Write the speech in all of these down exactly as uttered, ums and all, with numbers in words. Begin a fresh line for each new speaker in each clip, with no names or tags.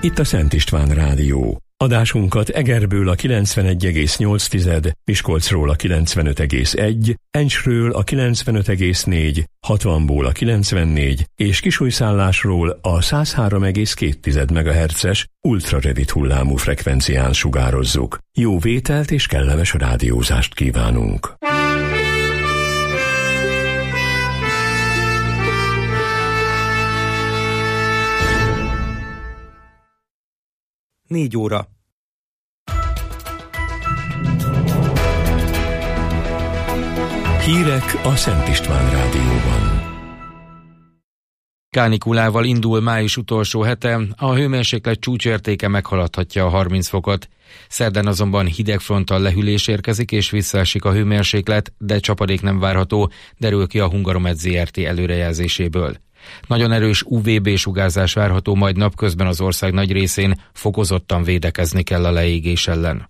Itt a Szent István Rádió. Adásunkat Egerből a kilencvenegy egész nyolc, Miskolcról a kilencvenöt egész egy, Encsről a kilencvenöt egész négy, hatvanból a kilencvennégy és Kisújszállásról a száz három egész két megahertzes ultrarövid hullámú frekvencián sugározzuk. Jó vételt és kellemes rádiózást kívánunk!
Négy óra.
Hírek a Szent István Rádióban.
Kánikulával indul május utolsó hete, a hőmérséklet csúcsértéke meghaladhatja a harminc fokot. Szerdán azonban hideg fronttal lehűlés érkezik és visszaesik a hőmérséklet, de csapadék nem várható, derül ki a Hungaromed zé er té előrejelzéséből. Nagyon erős u vé bé sugárzás várható, majd napközben az ország nagy részén fokozottan védekezni kell a leégés ellen.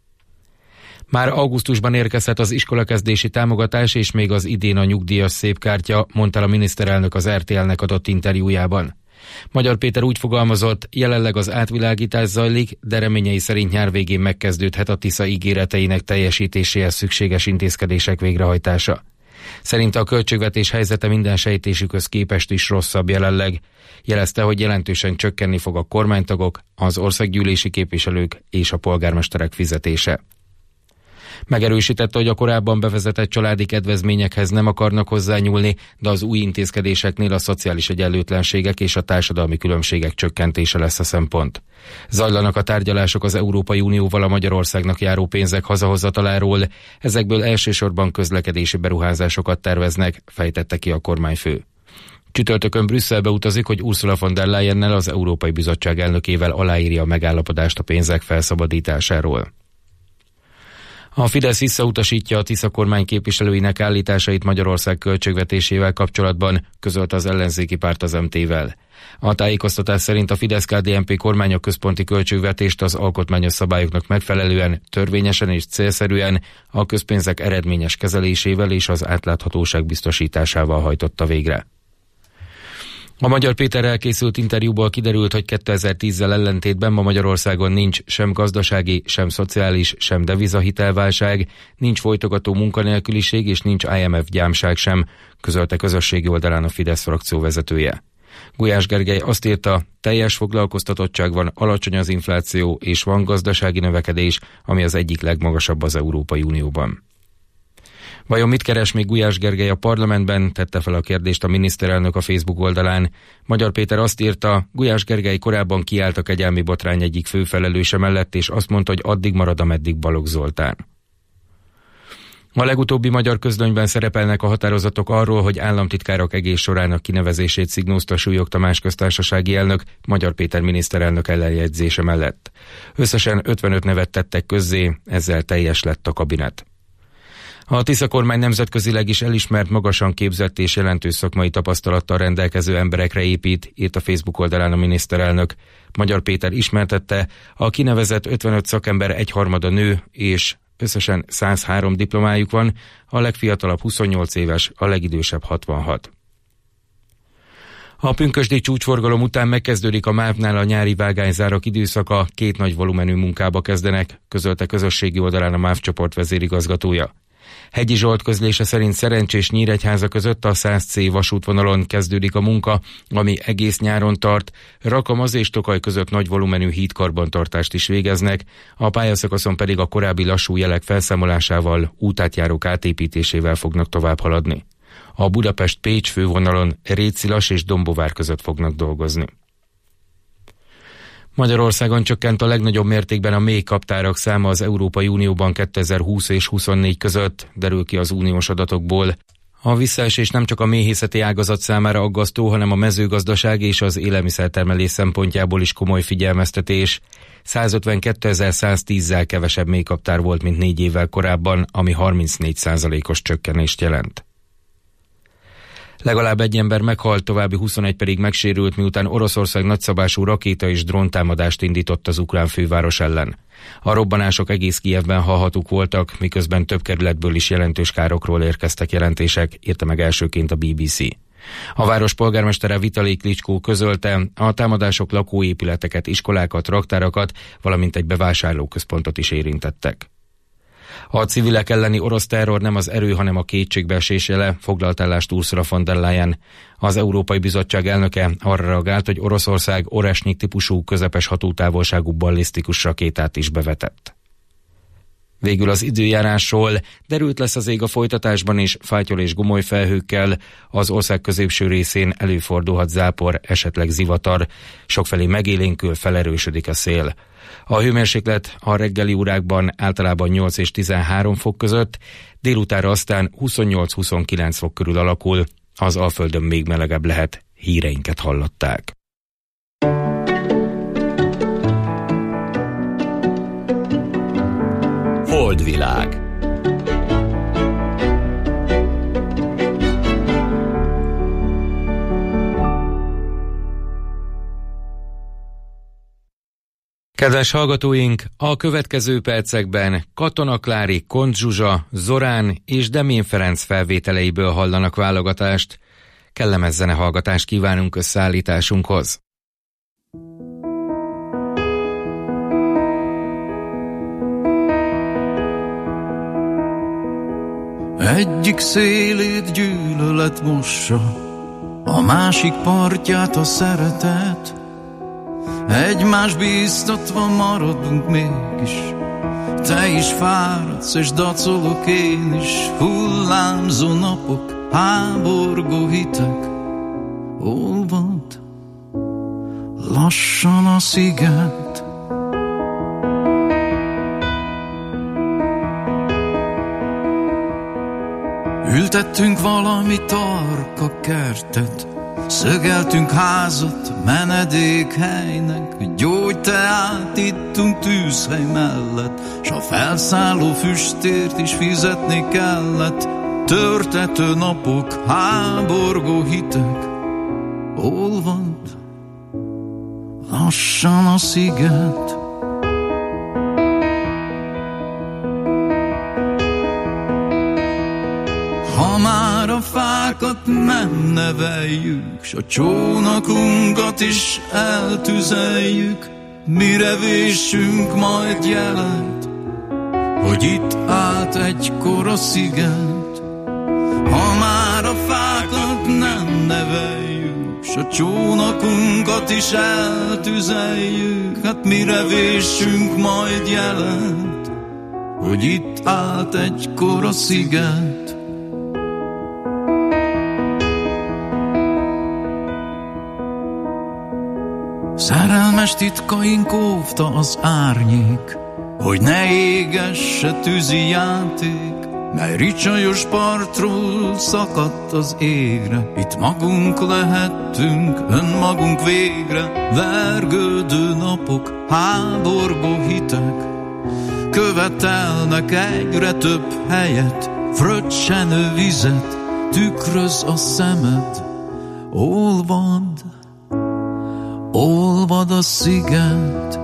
Már augusztusban érkezhet az iskolakezdési támogatás és még az idén a nyugdíjas szépkártya, mondta a miniszterelnök az er té el-nek adott interjújában. Magyar Péter úgy fogalmazott, jelenleg az átvilágítás zajlik, de reményei szerint nyár végén megkezdődhet a Tisza ígéreteinek teljesítéséhez szükséges intézkedések végrehajtása. Szerinte a költségvetés helyzete minden sejtésükhöz képest is rosszabb jelenleg. Jelezte, hogy jelentősen csökkenni fog a kormánytagok, az országgyűlési képviselők és a polgármesterek fizetése. Megerősítette, hogy a korábban bevezetett családi kedvezményekhez nem akarnak hozzányúlni, de az új intézkedéseknél a szociális egyenlőtlenségek és a társadalmi különbségek csökkentése lesz a szempont. Zajlanak a tárgyalások az Európai Unióval a Magyarországnak járó pénzek hazahozataláról, ezekből elsősorban közlekedési beruházásokat terveznek, fejtette ki a kormányfő. Csütörtökön Brüsszelbe utazik, hogy Ursula von der Leyennel, az Európai Bizottság elnökével aláírja a megállapodást a pénzek felszabadításáról. A Fidesz visszautasítja a Tisza kormány képviselőinek állításait Magyarország költségvetésével kapcsolatban, közölte az ellenzéki párt az em té-vel. A tájékoztatás szerint a Fidesz-ká dé en pé kormánya központi költségvetést az alkotmányos szabályoknak megfelelően, törvényesen és célszerűen a közpénzek eredményes kezelésével és az átláthatóság biztosításával hajtotta végre. A Magyar Péterrel készült interjúból kiderült, hogy kétezer-tízzel ellentétben ma Magyarországon nincs sem gazdasági, sem szociális, sem devizahitelválság, nincs folytogató munkanélküliség és nincs i em ef gyámság sem, közölte közösségi oldalán a Fidesz frakció vezetője. Gulyás Gergely azt írta, teljes foglalkoztatottság van, alacsony az infláció és van gazdasági növekedés, ami az egyik legmagasabb az Európai Unióban. Vajon mit keres még Gulyás Gergely a parlamentben, tette fel a kérdést a miniszterelnök a Facebook oldalán. Magyar Péter azt írta, Gulyás Gergely korábban kiállt a kegyelmi botrány egyik főfelelőse mellett, és azt mondta, hogy addig marad, ameddig Balogh Zoltán. A legutóbbi magyar közlönyben szerepelnek a határozatok arról, hogy államtitkárok egész sorának kinevezését szignózta Súlyog Tamás köztársasági elnök, Magyar Péter miniszterelnök ellenjegyzése mellett. Összesen ötvenöt nevet tettek közzé, ezzel teljes lett a kabinet. A Tisza kormány nemzetközileg is elismert, magasan képzett és jelentős szakmai tapasztalattal rendelkező emberekre épít, írt a Facebook oldalán a miniszterelnök. Magyar Péter ismertette, a kinevezett ötvenöt szakember egyharmada nő, és összesen száz három diplomájuk van, a legfiatalabb huszonnyolc éves, a legidősebb hatvanhat. A pünkösdi csúcsforgalom után megkezdődik a MÁV-nál a nyári vágányzárak időszaka, két nagy volumenű munkába kezdenek, közölte közösségi oldalán a MÁV csoport vezérigazgatója. Hegyi Zsolt közlése szerint Szerencsés Nyíregyháza között a száz cé vasútvonalon kezdődik a munka, ami egész nyáron tart. Rakamaz és Tokaj között nagy volumenű hídkarbantartást is végeznek, a pályaszakaszon pedig a korábbi lassú jelek felszámolásával, útátjárók átépítésével fognak tovább haladni. A Budapest-Pécs fővonalon Rétszilas és Dombovár között fognak dolgozni. Magyarországon csökkent a legnagyobb mértékben a mély kaptárak száma az Európai Unióban kétezer-húsz és huszonnégy között, derül ki az uniós adatokból. A visszaesés nem csak a méhészeti ágazat számára aggasztó, hanem a mezőgazdaság és az élelmiszertermelés szempontjából is komoly figyelmeztetés. százötvenkétezer-száztízzel kevesebb mélykaptár volt, mint négy évvel korábban, ami harmincnégy százalékos csökkenést jelent. Legalább egy ember meghalt, további huszonegy pedig megsérült, miután Oroszország nagyszabású rakéta és dróntámadást indított az ukrán főváros ellen. A robbanások egész Kijevben hallhatók voltak, miközben több kerületből is jelentős károkról érkeztek jelentések, írta meg elsőként a bé bé cé. A város polgármestere Vitali Klitschko közölte, a támadások lakóépületeket, iskolákat, raktárakat, valamint egy bevásárlóközpontot is érintettek. A civilek elleni orosz terror nem az erő, hanem a kétségbeesés jele, foglalt állást Ursula von der Leyen. Az Európai Bizottság elnöke arra reagált, hogy Oroszország Oresnyik típusú közepes hatótávolságú ballisztikus rakétát is bevetett. Végül az időjárásról: derült lesz az ég a folytatásban is, fátyol és gomoly felhőkkel, az ország középső részén előfordulhat zápor, esetleg zivatar, sokfelé megélénkül, felerősödik a szél. A hőmérséklet a reggeli órákban általában nyolc és tizenhárom fok között, délutánra aztán huszonnyolc-huszonkilenc fok körül alakul, az Alföldön még melegebb lehet. Híreinket hallották.
Holdvilág.
Kedves hallgatóink, a következő percekben Katona Klári, Kont Zsuzsa, Zorán és Demén Ferenc felvételeiből hallanak válogatást. Kellemes zenehallgatást kívánunk összeállításunkhoz.
Egyik szélét gyűlölet mossa, a másik partját a szeretet. Egymás bíztatva maradunk mégis, te is fáradsz és dacolok én is. Hullámzó napok, háborgó hitek, olvad lassan a sziget. Ültettünk valami tarka kertet, szögeltünk házat menedékhelynek, gyógyteát ittunk tűzhely mellett, s a felszálló füstért is fizetni kellett. Törtető napok, háborgó hitek, olvad lassan a sziget. Ha már a fákat nem neveljük, s a csónakunkat is eltüzeljük, mire vésünk majd jelent, hogy itt állt egykor a sziget. Ha már a fákat nem neveljük, s a csónakunkat is eltüzeljük, hát mire vésünk majd jelent, hogy itt állt egykor a sziget. Szerelmes titkaink óvta az árnyék, hogy ne égesse tűzi játék, mely ricsajos partról szakadt az égre. Itt magunk lehettünk, önmagunk végre. Vergődő napok, háborgó hitek, követelnek egyre több helyet, fröccsenő vizet, tükröz a szemed, olvad, olvad a sziget.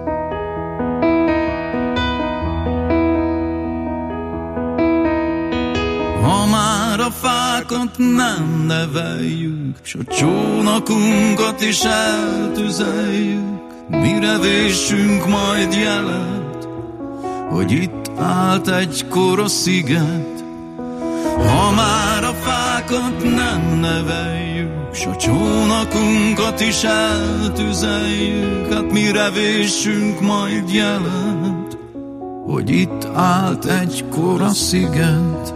Ha már a fákat nem neveljük, s a csónakunkat is eltüzeljük, mire vésünk majd jelet, hogy itt állt egykor a sziget. Ha már a fákat nem neveljük, s a csónakunkat is eltüzeljük, hát mire vésünk majd jelent, hogy itt állt egykor a sziget.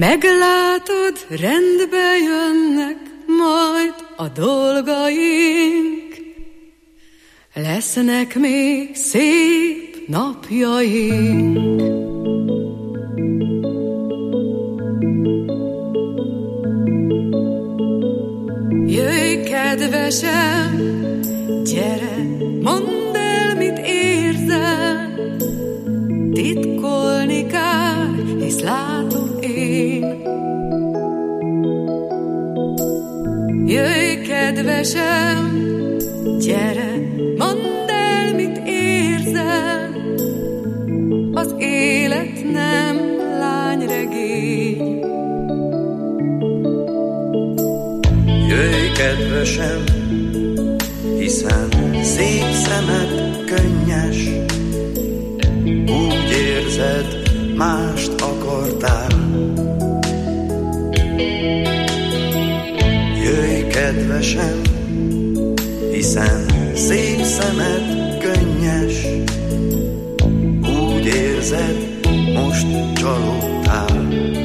Meglátod, rendbe jönnek majd a dolgaink, lesznek még szép napjaink. Jöjj, kedvesem, gyere, mondd el, mit érzel, titkolni kár, hisz látom én. Jöjj, kedvesem, gyere, mondd el, mit érzel, az élet nem lányregény.
Jöjj, kedvesem, hiszen szép szemed könnyes, úgy érzed, mást akartál. Jöjj, kedvesem, hiszen szép szemed könnyes, úgy érzed, most csalódtál.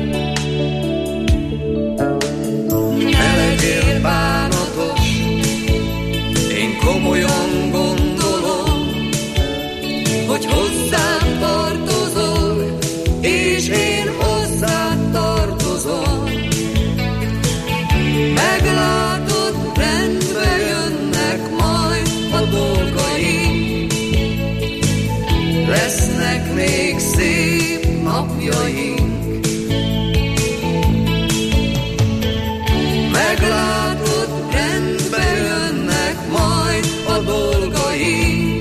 Ne legyél bánatos, én komolyan gondolom, hogy hozzám tartozol, és én hozzád tartozom. Meglátod, rendbe jönnek majd a dolgaink, lesznek még szép napjaink. Meglátod, rendbe jönnek majd a dolgaink,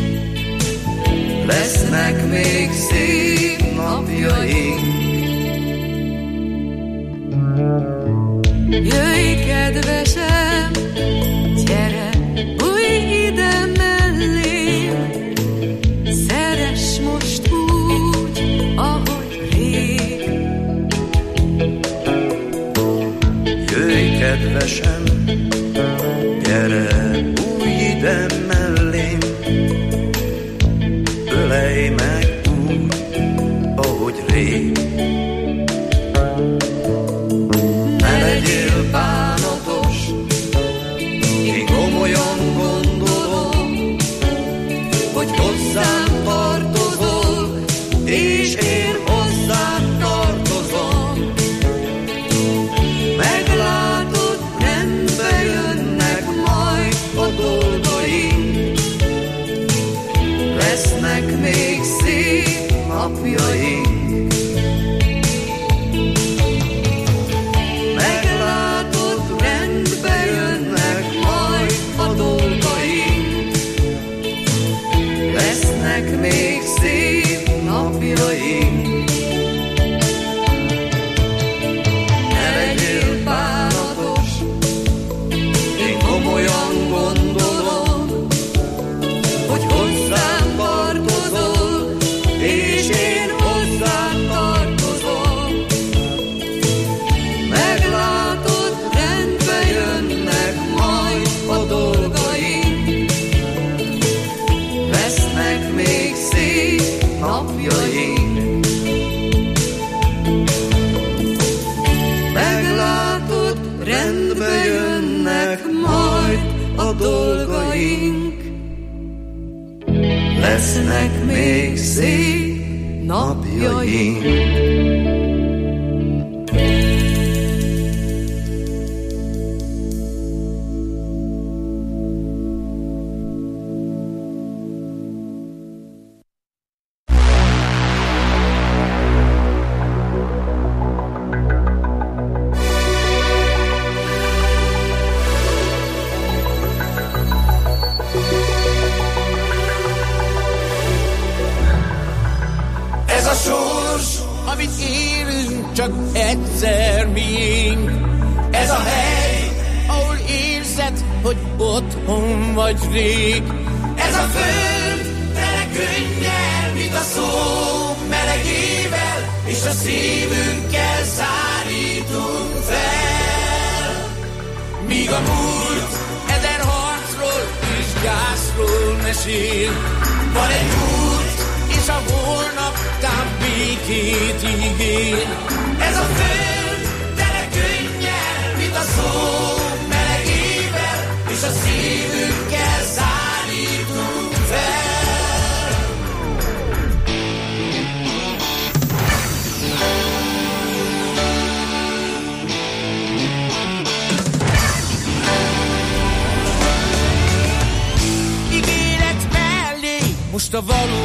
lesznek még szép napjaink.
Jöjj, kedvesem, gyere, bújj ide mellém, szeress most úgy, ahogy rég.
Jöjj, kedvesem, gyere, bújj ide mellém, ölelj meg úgy, ahogy rég. Ne legyél bánatos, én komolyan gondolom, hogy hozzám tartozol, és én hozzád tartozom. Meglátod, rendbe jönnek majd a dolgaink, lesznek még szép napjaink. Meglátod, rendbe jönnek majd a dolgaink, lesznek még szép napjaink. Ne legyél bánatos, én komolyan gondolom, hogy hozzám tartozol, és én hozzád tartozom. Meglátod, rendbe jönnek majd a dolgaink, lesznek még szép napjaink. Meglátod, rendbe jönnek majd a dolgaink, lesznek még szép napjaink.
Ez a sors, amit élünk, csak egyszer miénk. Ez a hely, ahol érzed, hogy otthon vagy rég. Ez a föld, tele könnyel, mint a szó melegével, és a szívünkkel szárítunk fel. Míg a múlt ezer harcról és gázról mesél, van egy út, és a holnap tám békét ígér. Ez a föld,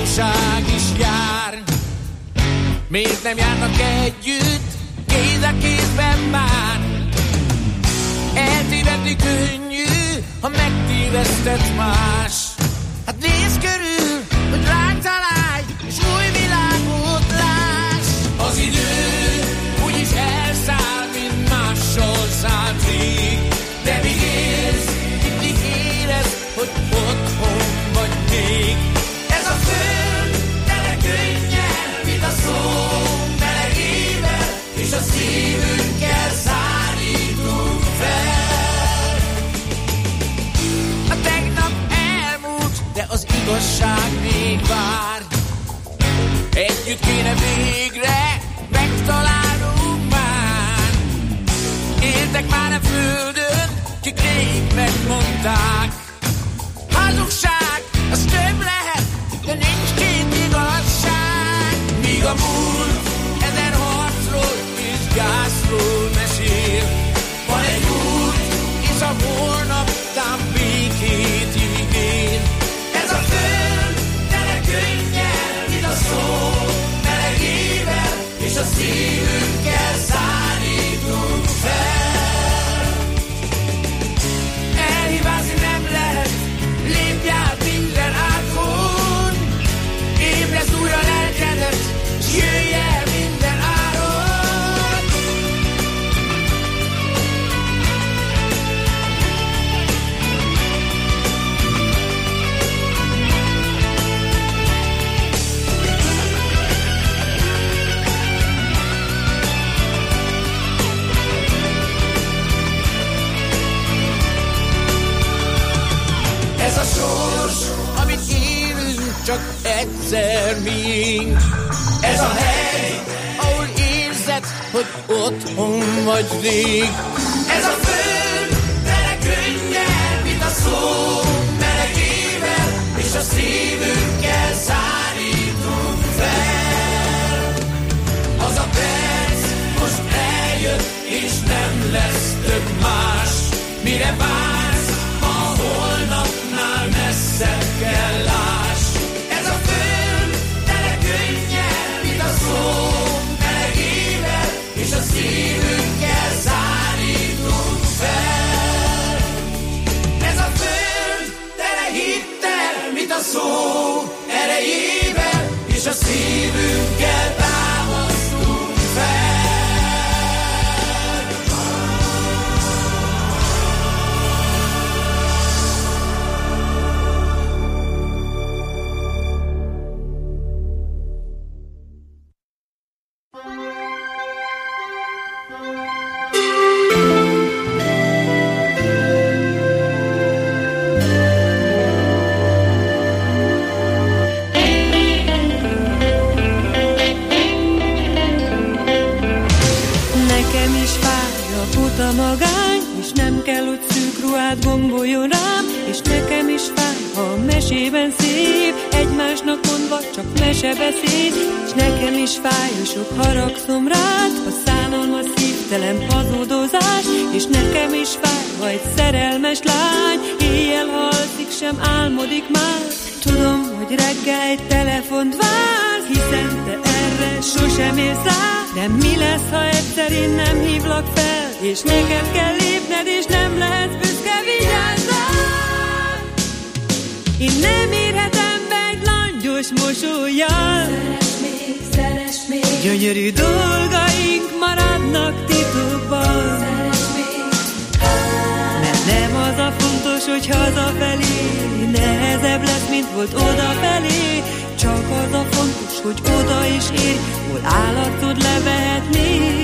hazugság is jár. Miért nem járnak együtt, kéz a kézben már? Eltévedni könnyű, ha megtévesztett más. Hát nézz körül, hogy rád találj, és új világot láss. Az idő úgyis elszáll, mint mással szállt rég. De még élsz, mindig érezd, hogy otthon vagy még. Ez a föld tele könnyel, mint a szó melegével, és a szívünkkel szállítunk fel. A tegnap elmúlt, de az igazság még vár. Együtt kéne végre megtalálnunk már. Éltek már a földön, kik rég megmondták. Hazugság, az több lehet, de nincs két igazság. Míg a múlt ezer harcról és gyászról mesél. Van egy út, és a holnap tám békét ígér. Ez a föld tele könnyel, mint a szó melegével, és a szívünkkel szállítunk fel. Elhibázni nem lehet, lépj át minden átkon. Ébrezd újra lelkedet, s jöjj el minden áron. Ez a sors, amit élünk, csak egyszer miénk. Ez a hely, ahol érzed, hogy otthon vagy rég. Ez a föld, tele könnyel, mint a szó melegével, és a szívünkkel szállítunk fel. Az a perc most eljött, és nem lesz több más. Mire vársz, a holnapnál messzebb kell láss. Ez a föld tele könnyel, mint a szó melegével, és a szívünkkel szállítunk fel. Ez a föld tele hittel, mint a szó erejével, és a szívünkkel támasztunk fel.
A magány, és nem kell, hogy szűk ruhát gomboljon rám, és nekem is fáj, ha a mesében szép, egymásnak mondva csak mesebeszéd, és nekem is fáj, ha sok haragszom rád, a szánalmas szívtelen hazudozás, és nekem is fáj, ha egy szerelmes lány éjjel halszik, sem álmodik már. Tudom, hogy reggel egy telefont vár, hiszen te erre sosem érsz rá, de mi lesz, ha egyszer én nem hívlak fel, és neked kell lépned, és nem lehet büszke, vigyázzál! Én nem érhetem be egy langyos mosollyal. Szeress még, szeress még. Gyönyörű dolgaink maradnak titokban. Szeress még. Mert nem az a fontos, hogy hazafelé nehezebb lesz, mint volt odafelé. Csak az a fontos, hogy oda is érj, hol állatod levehetni.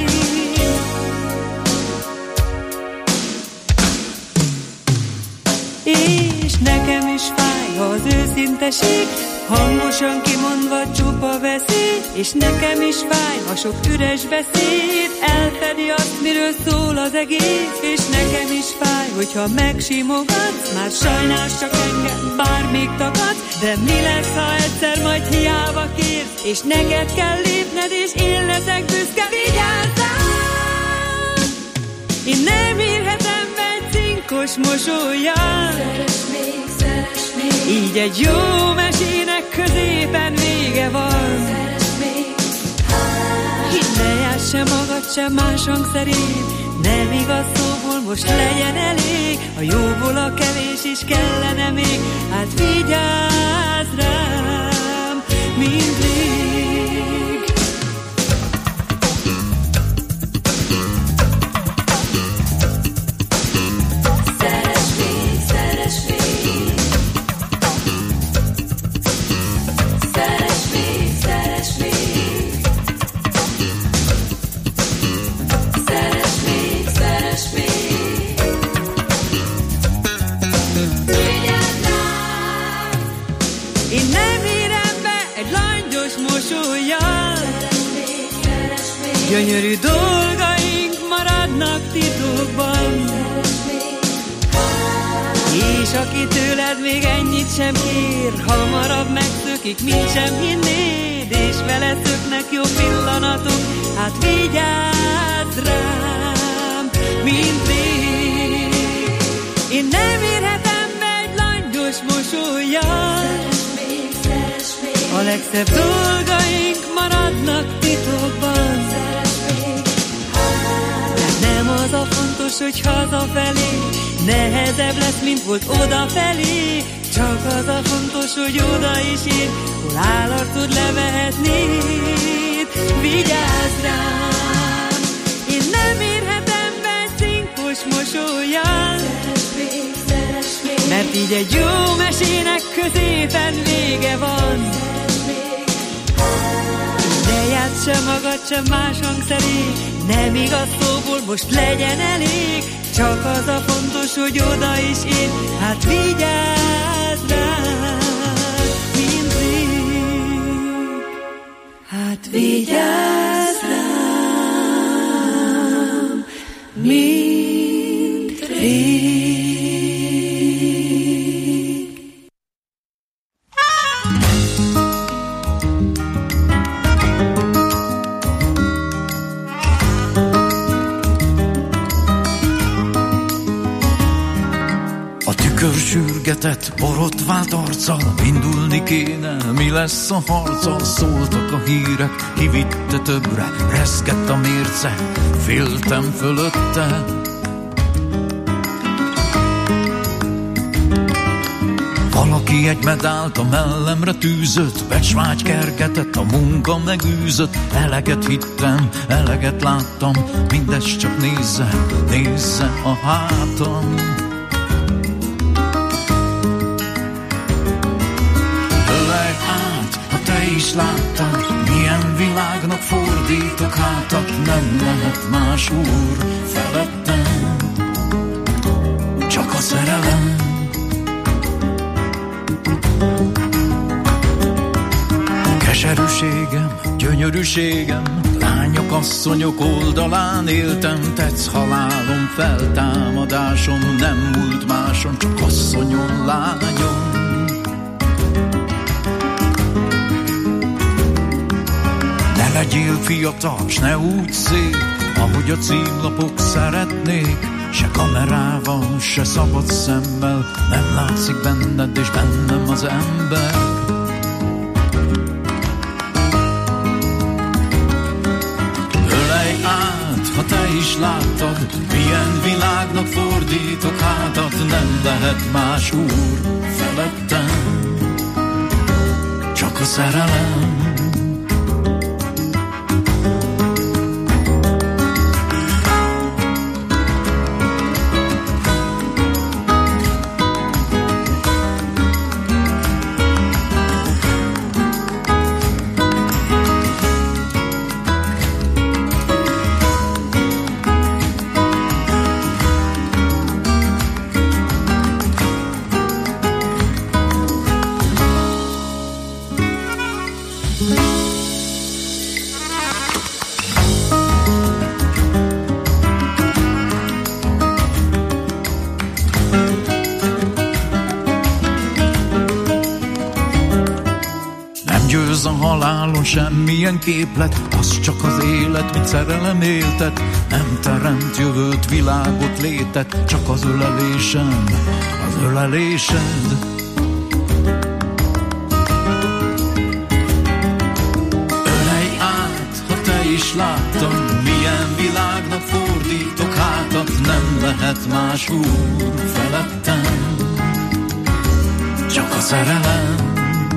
És nekem is fáj az őszinteség, hangosan kimondva csupa veszély, és nekem is fáj, ha sok üres beszéd elfedi azt, miről szól az egész, és nekem is fáj, hogyha megsimogatsz, már sajnálsz csak engem, bár még tagadsz, de mi lesz, ha egyszer majd hiába kérsz, és neked kell lépned, és én leszek büszke, vigyázzál! Én nem érhetem be egy cinkos mosollyal.
Szeress még, szeress még,
így egy jó mesének középen vége van.
szeress még,
Hidd ne játsz sem magad, sem más hangszerét, nem igaz szóból most legyen elég, a jóból a kevés is kellene még, hát vigyázz rám, mint rég.
szeress még, szeress még, szeress még, szeress még, szeress még, szeress még, vigyázz rám.
Én nem érem be egy langyos mosollyal,
Szeress még, szeress még,
gyönyörű dolgaink maradnak titokban,
szeress még,
és aki tőled még ennyit sem kér, hamarabb megszökik, mint sem hinnéd, és vele szöknek jó pillanatok, hát vigyázz rám, mint rég. Én nem érhetem be egy langyos mosollyal,
szeress még, szeress még,
a legszebb dolgaink maradnak titokban.
szeress még,
Mert nem az a fontos, hogy hazafelé nehezebb lesz, mint volt odafelé, csak az a fontos, hogy oda is ér, hol állarcod levehetnéd. Vigyázz rám, én nem érhetem be egy cinkos mosollyal,
szeress még, szeress még,
mert így egy jó mesének középen vége van.
szeress még,
Ne játsz sem magad, sem más hangszerét, nem igaz szóból most legyen elég, csak az a fontos, hogy oda is ér, hát vigyázz rám, mint rég. Hát vigyázz rám, mint rég.
Sürgetett, borotvált arccal, indulni kéne, mi lesz a harccal. Szóltak a hírek, kivitte többre, reszkett a mérce, féltem fölötte. Valaki egy medált a mellemre tűzött, becsvágy kergetett, a munka megűzött. Eleget hittem, eleget láttam, mindez csak nézze, nézze a hátam. És láttam, milyen világnak fordítok hátat, nem lehet más úr felettem, csak a szerelem. Keserűségem, gyönyörűségem, lányok, asszonyok oldalán éltem, tetsz halálom, feltámadásom, nem múlt máson, csak asszonyon, lányom. Legyél fiatal, s ne úgy szép, ahogy a címlapok szeretnék, se kamerával, se szabad szemmel, nem látszik benned és bennem az ember. Ölelj át, ha te is láttad, milyen világnak fordítok hátat, nem lehet más úr felettem, csak a szerelem. őrz a halálon, semmilyen képlet, az csak az élet, mint szerelem éltet. Nem teremt jövőt, világot, létet, csak az ölelésem, az ölelésed. Ölelj át, ha te is láttam, milyen világnak fordítok hátat. Nem lehet más úr felettem, csak a szerelem.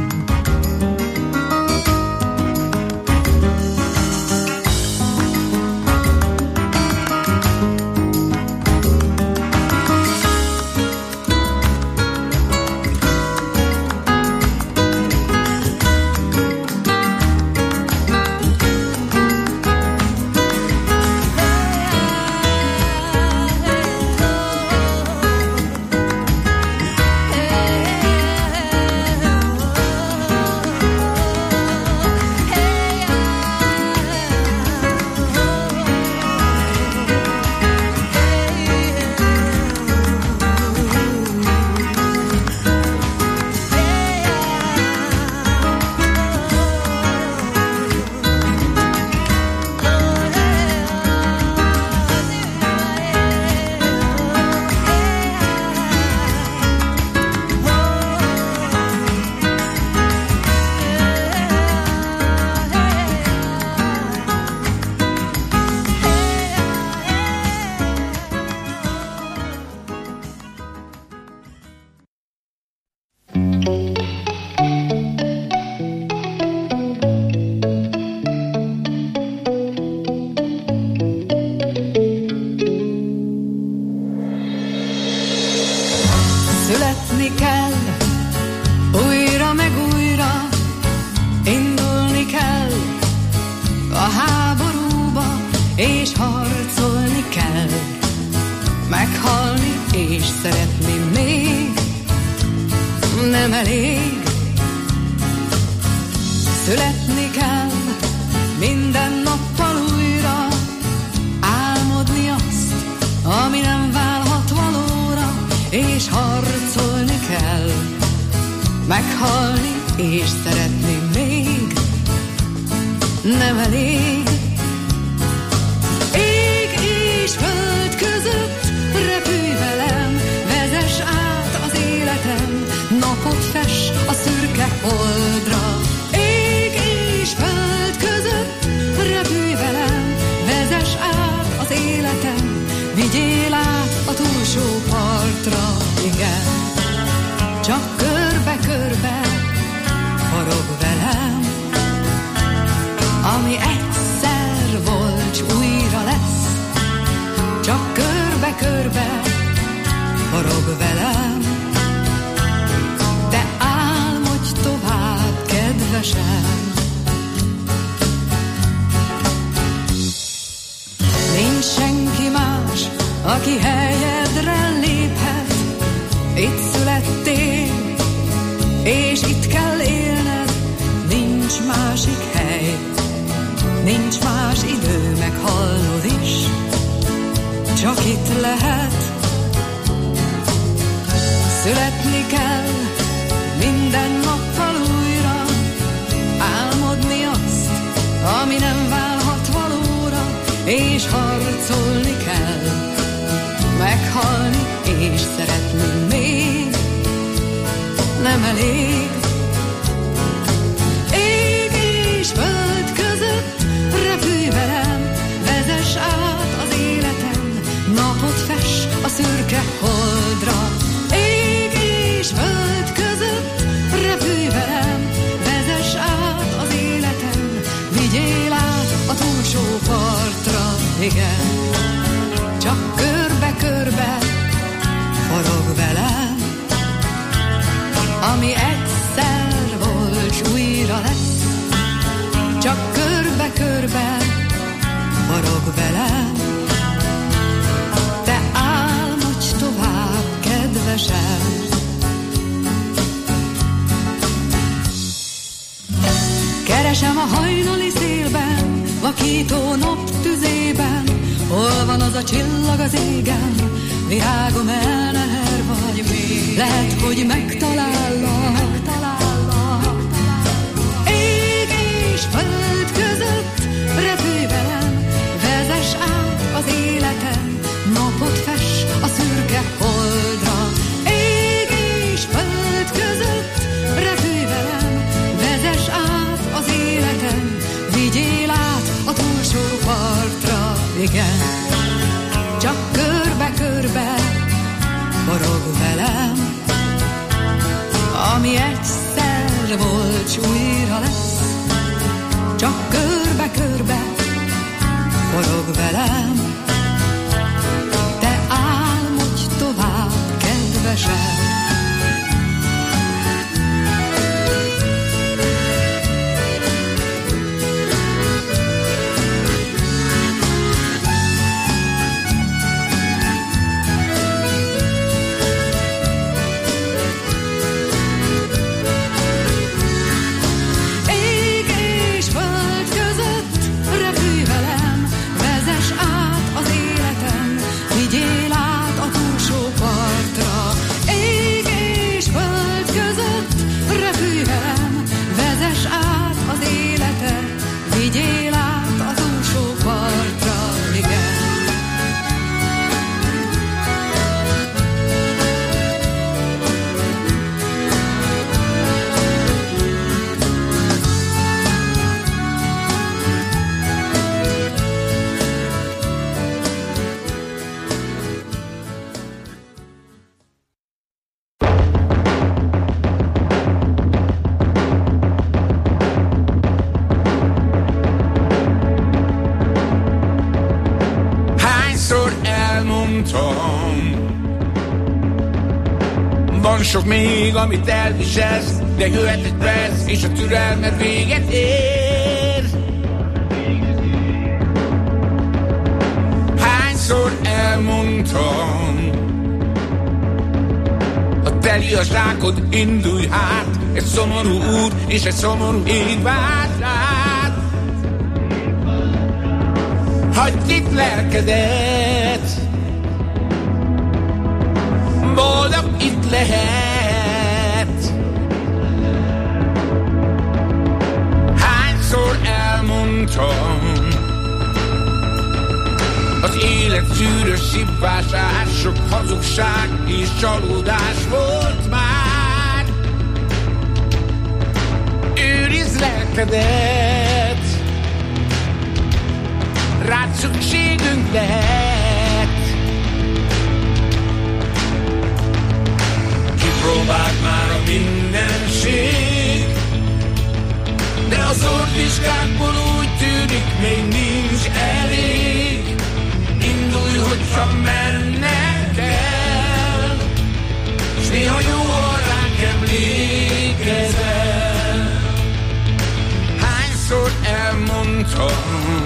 Keresem a hajnali szélben, vakító nap tüzében, hol van az a csillag az égen, virágom elneher vagy még. Lehet, hogy megtalállak, megtalállak, megtalállak. Én
igen, csak körbe-körbe forog velem, ami egyszer volt, s újra lesz, csak körbe-körbe forog velem. Te álmodj tovább, kedvesem.
Van sok még, amit elviselsz, de jöhet egy perc, és a türelmed véget ér. Hányszor elmondtam, ha teli a zsákod, indulj hát, egy szomorú út és egy szomorú ég vár rád. Hagyd itt lelkedet, boldog itt lehet. Hányszor elmondtam, az élet szűrös szipvásás, sok hazugság és csalódás volt már. Őrizd lelkedet, rád szükségünk lehet. Kipróbáld már a mindenség, de az orvvizsgákból úgy tűnik, még nincs elég. Indulj, hogyha mennek el, s néha jól ránk emlékezel. Hányszor elmondtam,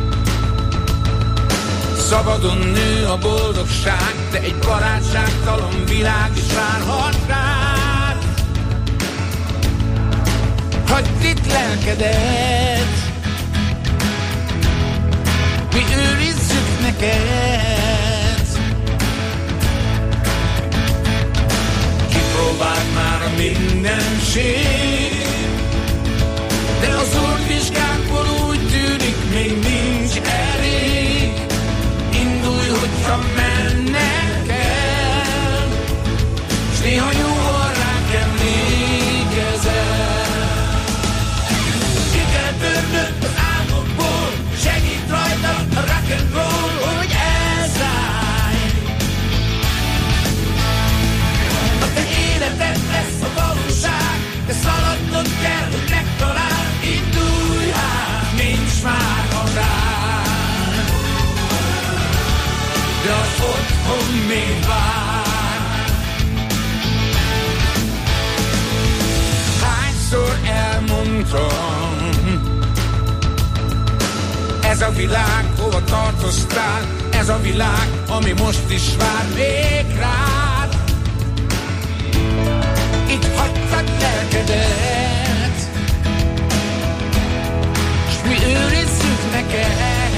szabadon nő a boldogság, de egy barátságtalan világ is várhat rád. Hagyd itt lelkedet, mi őrizzük neked. Kipróbáld már a mindenség, de az orvvizsgákból úgy tűnik, még nincs elég. Indulj, hogyha mennek el, s néha jól ránk emlékezel. Ki kell törnöd az álmokból, segít rajta a rock'n'roll, hogy elszállj. A te életed lesz a valóság, de szaladnod kell, hogy megtaláld. Indulj hát, nincs már határ, de az otthon még vár. Hányszor elmondtam, ez a világ, hova tartoztál, ez a világ, ami most is vár még rád. Itt hagytad lelkedet, s mi őrizzük neked.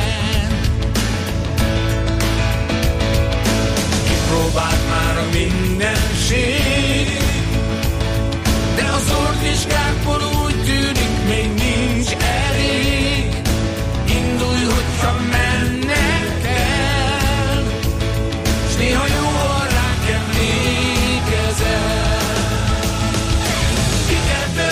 Kipróbáld már a mindenség, de az orvvizsgákból úgy tűnik, még nincs elég. Indulj, hogyha mennek el, s néha jól ránk emlékezel. Ki kell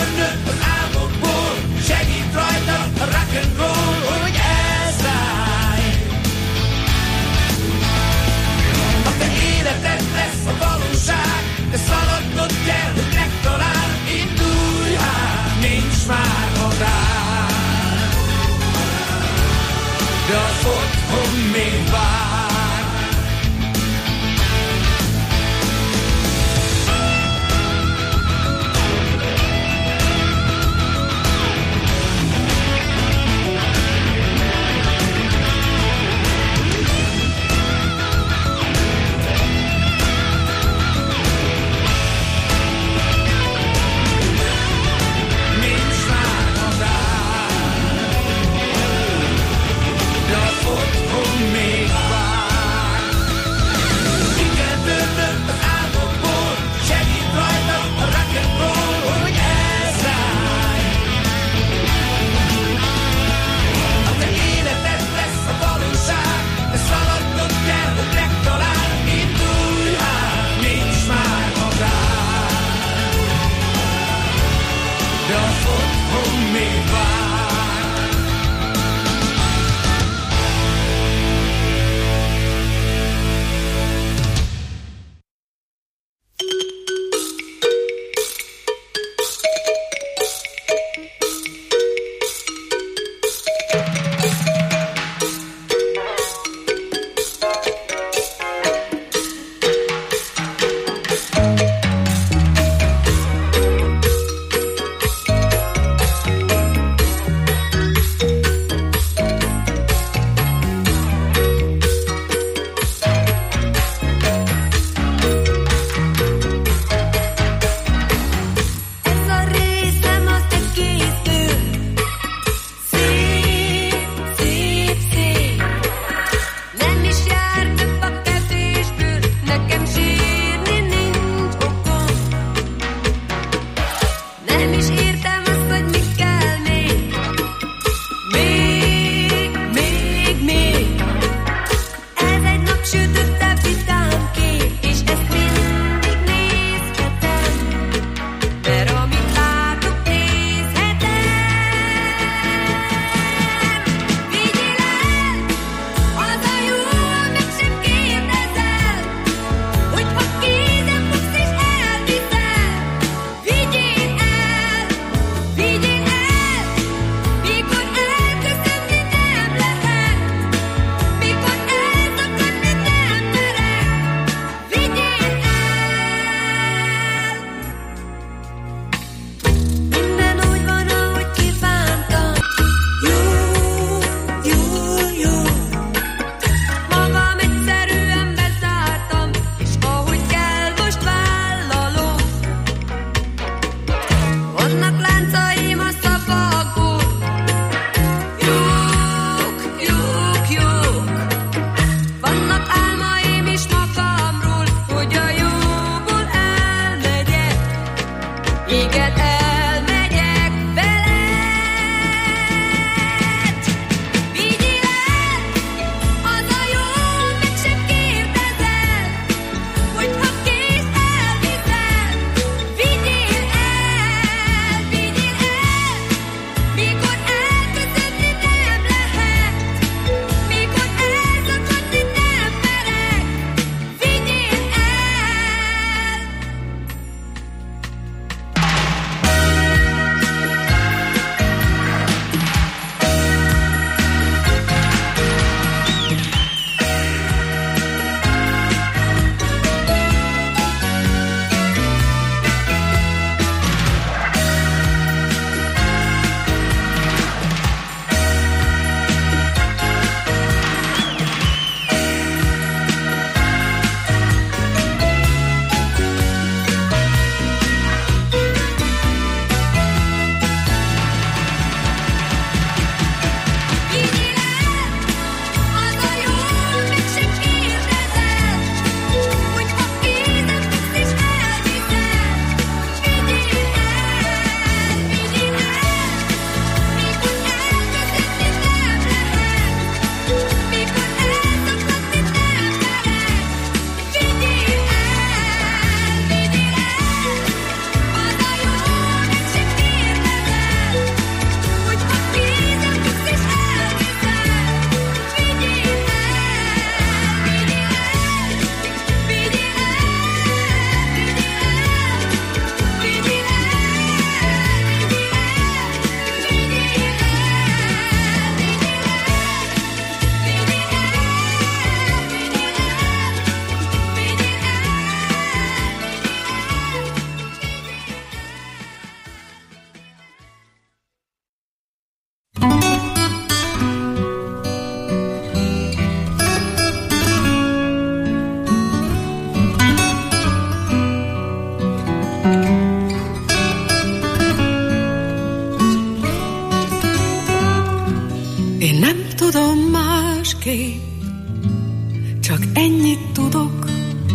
Én nem tudom másképp, csak ennyit tudok,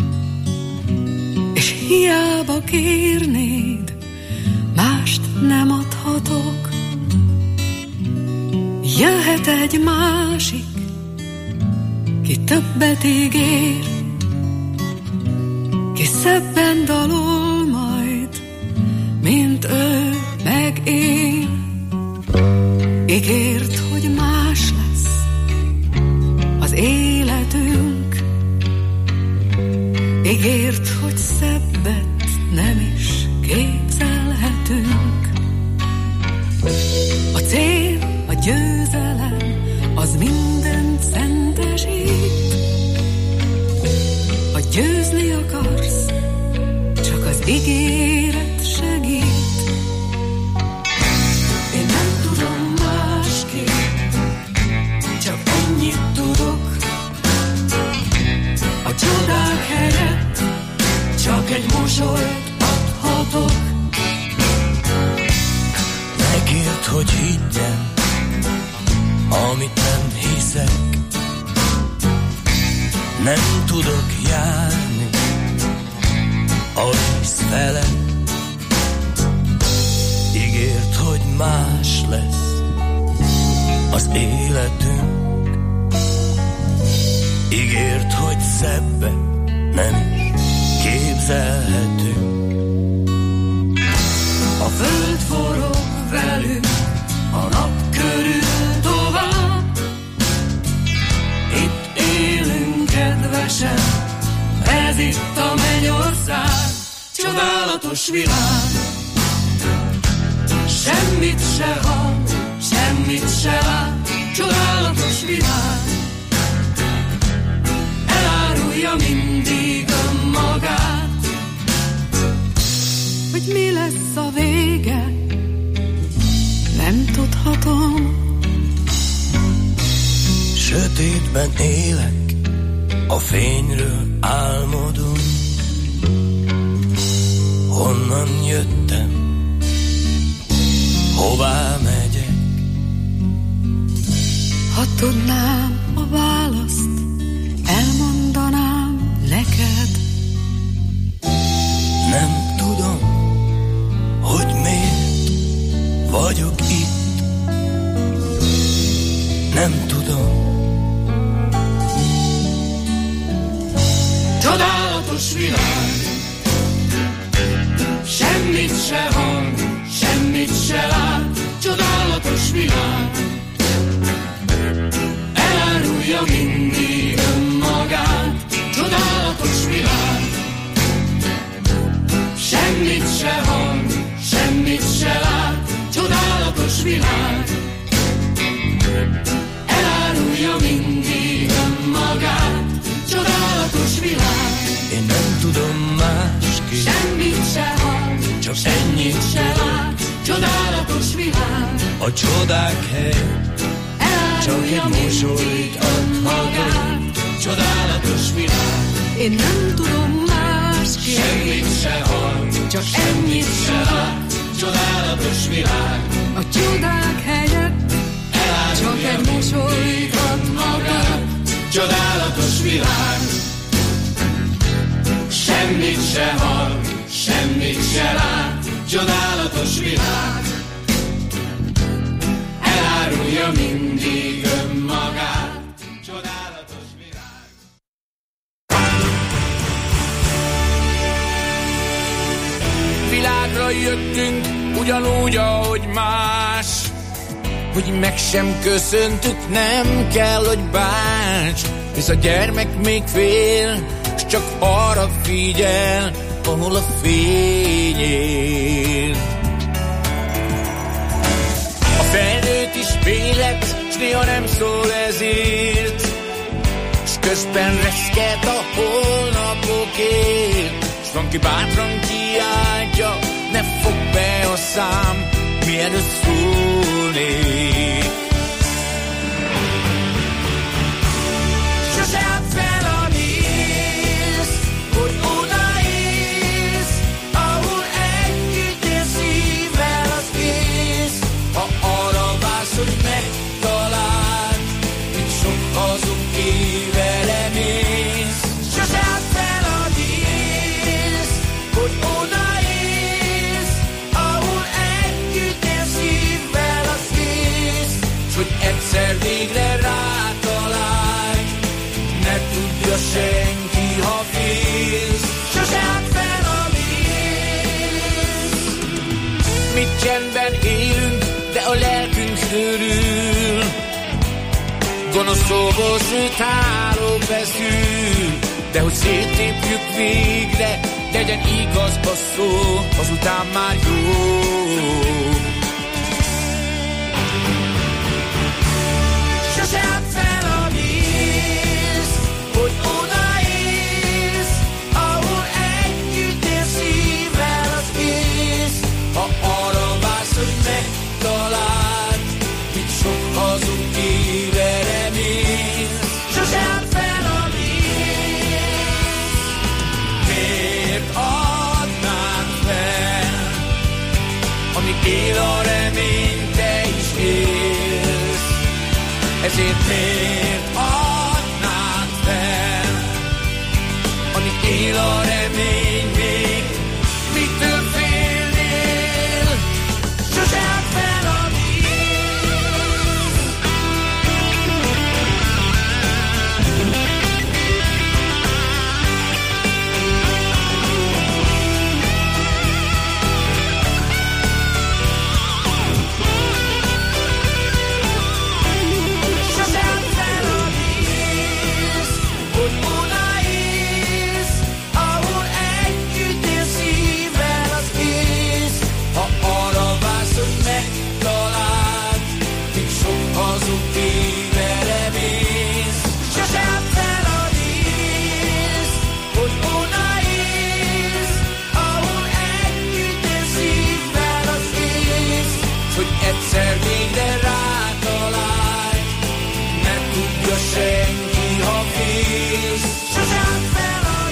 és hiába kérnéd, mást nem adhatok. Jöhet egy másik, ki többet ígér, ki szebben dalol majd, mint ő meg én. Ígért, hogy más lesz az életünk, ígért, hogy szebbet nem is képzelhetünk. A cél, a győzelem, az mindent szentesít. Ha győzni akarsz, csak az ígéret segít. Én nem tudom másképp, csak annyit tudok. A csodák helyett csak egy mosolyt adhatok.
Megírt, hogy higgyem, amit nem hiszek. Nem tudok járni a víz felett. Ígért, hogy más lesz az életünk. Ígért, hogy szebbet nem is képzelhetünk.
A föld forog velünk, a nap körül tovább. Itt élünk kedvesen, ez itt a mennyország. Csodálatos világ, semmit se hall, semmit se lát. Csodálatos világ, elárulja mindig önmagát. Hogy mi lesz a vége, nem tudhatom.
Sötétben élek, a fényről álmodom. Honnan jöttem, hová megyek?
Ha tudnám a választ, elmondanám neked.
Nem tudom, hogy miért vagyok itt. Nem tudom.
Csodálatos világ, semmit se hall, semmit se lát. Csodálatos világ, elárulja mindig önmagát. Csodálatos világ, semmit se hall, semmit se lát. Csodálatos világ, elárulja mindig önmagát. Csodálatos világ,
én nem tudom másképp,
semmit se hall,
csak
ennyit se lát. Csodálatos világ,
a csodák hely, csak egy mosolyt adhatok. Csodálatos világ,
én nem tudom másképp,
semmit se hall,
csak ennyit se lát.
Csodálatos világ,
A csodák helyett csak egy mosolyt ad magát.
csodálatos világ, semmit se hall, semmit se lát. Csodálatos világ, elárulja mindig önmagát. Csodálatos világ.
Világra jöttünk ugyanúgy, ahogy más, hogy meg sem köszöntük, nem kell, hogy bánts. Hisz a gyermek még fél, s csak arra figyel, ahol a fény él. A felnőtt is félet, s néha nem szól ezért, s közben reszket a holnapokért. S van ki bátran kiáltja, ne fog be a szám, mielőtt szólnék. Sose add fel a mész, hogy odaérsz, ahol együtt ér szívvel az ész. Ha arra vársz, hogy megtalálj, gonoszóból szőtt hálók veszünk, de hogy széttépjük végre, legyen igaz a szó, azután már jó. Sosem fel a víz, hogy odaérsz, ahol együtt ér szívvel az ész. Ha arra vársz, hogy megtaláld, mit sok hazug éve remélsz. Sosem fel a víz, miért adnád fel, amíg él a remény, te is élsz. Ezért miért adnád fel, amíg él a remény még, mitől félnél? Sosem fel a egyszer végre rátalálj, nem tudja senki, ha félsz. Sosem fel a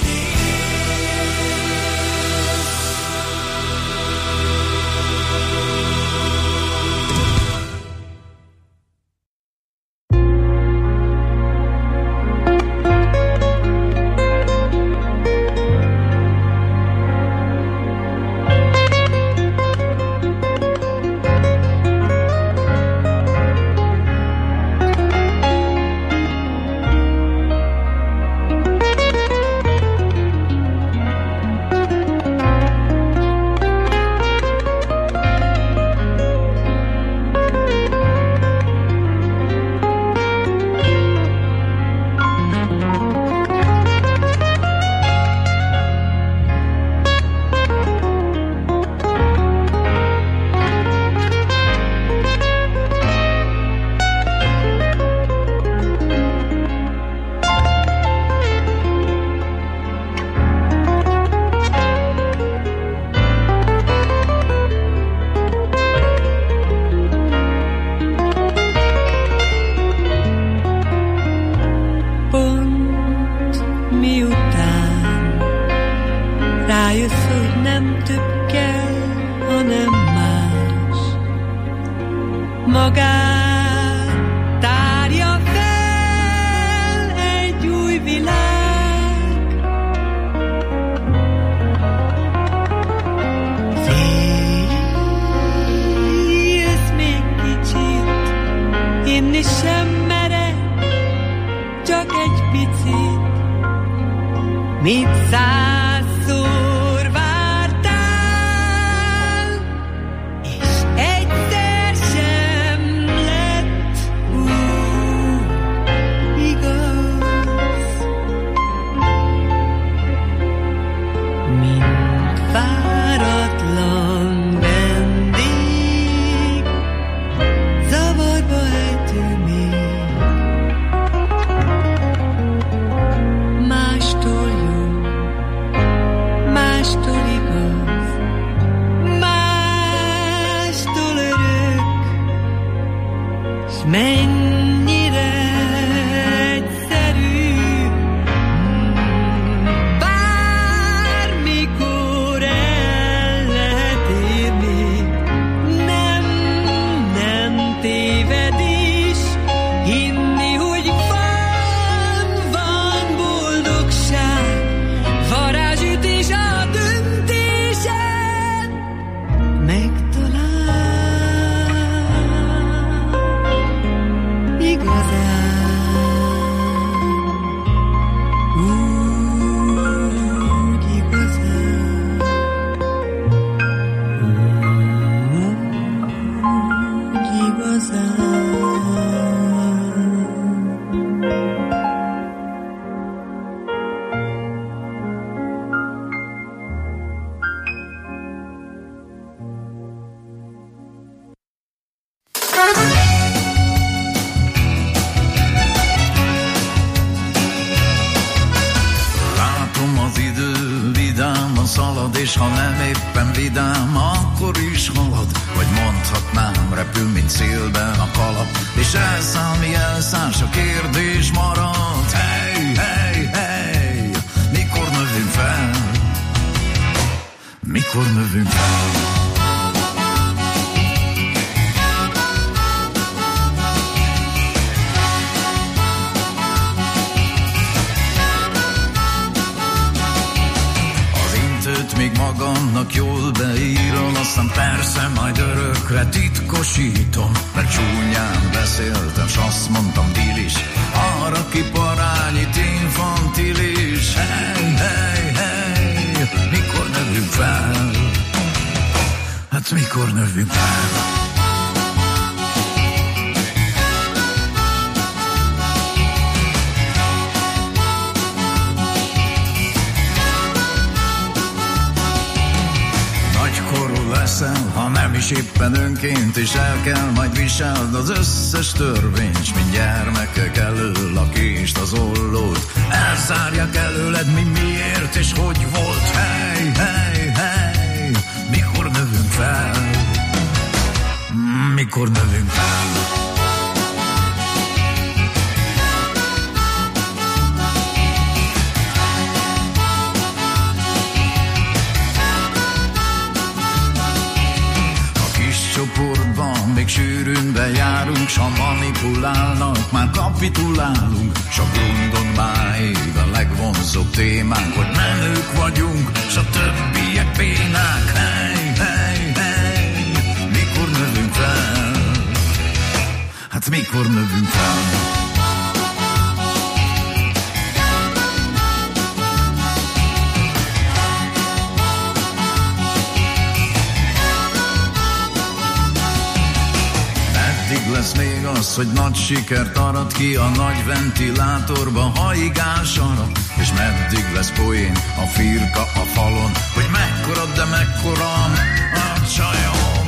igazán.
és ha nem éppen vidám, akkor is halad, vagy mondhatnám, repül, mint szélben a kalap, és elszáll, mi elszáll, a kérdés marad. Hey, hey, hey, mikor növünk fel? Mikor növünk fel? Még magamnak jól beírom, aztán persze majd örökre titkosítom, mert csúnyán beszéltem, s azt mondtam dilis, arra kiparányit infantilis. Hey, hey, hey, mikor növünk fel? Hát mikor növünk fel? Leszel, ha nem is éppen önként, és el kell majd viseld az összes törvényt, s mint gyermekek elől a kést, az ollót elzárják előled, mi miért és hogy volt. Hey, hey, hey, mikor növünk fel? Mikor növünk fel? Csoportban még sűrűn bejárunk, s ha manipulálnak, már kapitulálunk, s a grundon máig a legvonzóbb témánk, hogy menők vagyunk, s a többiek bénák. Hey, hey, hey, mikor növünk fel? Hát mikor növünk fel? Lesz még az, hogy nagy sikert arat ki a nagy ventilátorba, haigál sarat, és meddig lesz poén a firka a falon, hogy mekkora, de mekkora a csajom.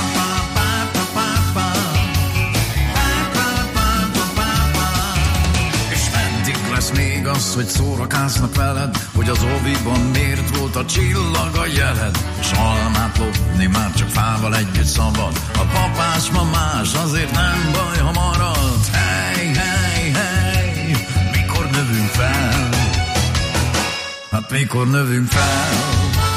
És meddig lesz még az, hogy szórakásznak veled, hogy az oviban miért volt a csillag a jeled, és almát lopni már csak fával együtt szabad. A papás mamás azért nem baj, ha marad. Hey, hey, hey, mikor növünk fel? Hát mikor növünk fel?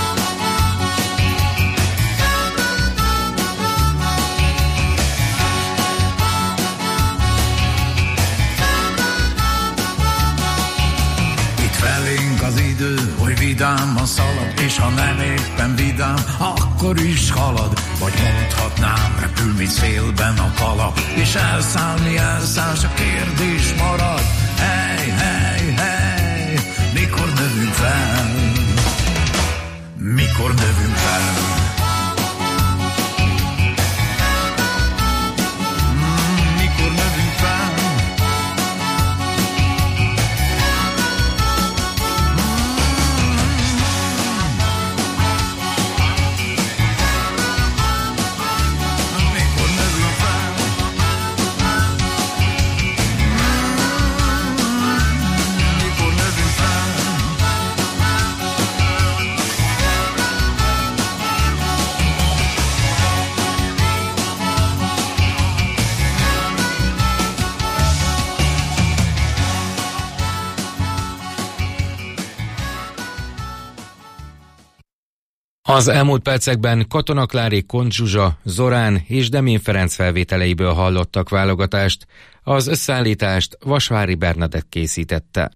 Az idő, hogy vidám a szalad, és ha nem éppen vidám, akkor is halad, vagy mondhatnám, repül, mint szélben a kalap, és elszáll, mi elszáll, a kérdés marad. Hey, hey, hey, mikor növünk fel? Mikor növünk fel?
Az elmúlt percekben Katona Klári, Kont Zsuzsa, Zorán és Demén Ferenc felvételeiből hallottak válogatást. Az összeállítást Vasvári Bernadett készítette.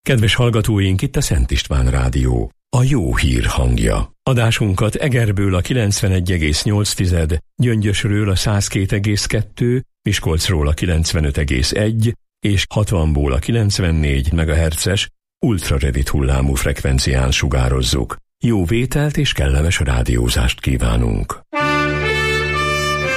Kedves hallgatóink, itt a Szent István Rádió, a jó hír hangja. Adásunkat Egerből a kilencvenegy egész nyolc, Gyöngyösről a száz két egész kettő, Miskolcról a kilencvenöt egész egy és hatvanból a kilencvennégy megahertzes ultrarövid hullámú frekvencián sugározzuk. Jó vételt és kellemes rádiózást kívánunk!